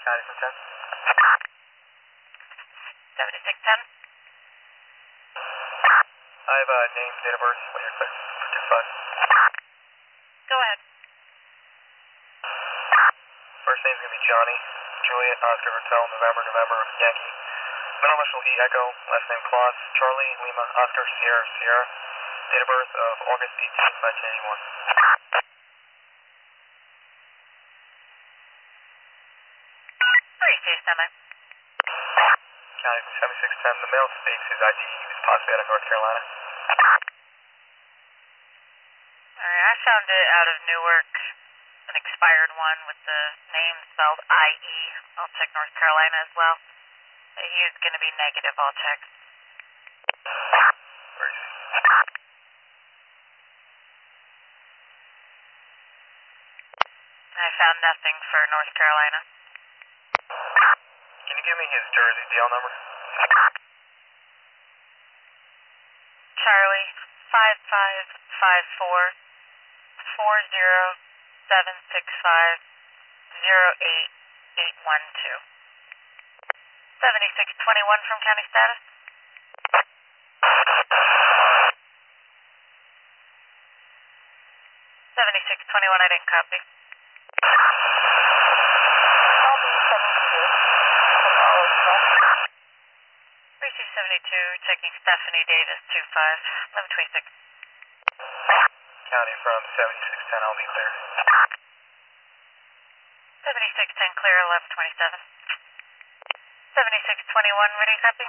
County from 10. 7610. I have a name, date of birth, when you're clear for 2-5. Go ahead. First name's going to be Johnny, Juliet, Oscar, Hotel, November, Yankee. Middle initial E, Echo, last name Claus, Charlie, Lima, Oscar, Sierra. Date of birth of August 18th, 1981. County from 7610. The male states his ID was possibly out of North Carolina. Alright, I found it out of Newark, an expired one with the name spelled IE. I'll check North Carolina as well. He is going to be negative, I'll check. Where is he? I found nothing for North Carolina. Can you give me his Jersey DL number? Charlie, 5554 40765 08812. 7621 from county status. 7621, I didn't copy. I'll be 72. 3272, checking Stephanie Davis, 25, 1126. County from 7610, I'll be clear. 7610 clear, 1127. 7621, ready to copy?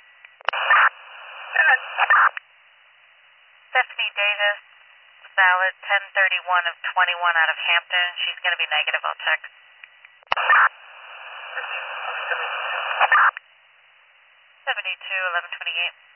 Stephanie Davis, valid 1031 of 21 out of Hampton. She's going to be negative, I'll check. 72, 1128.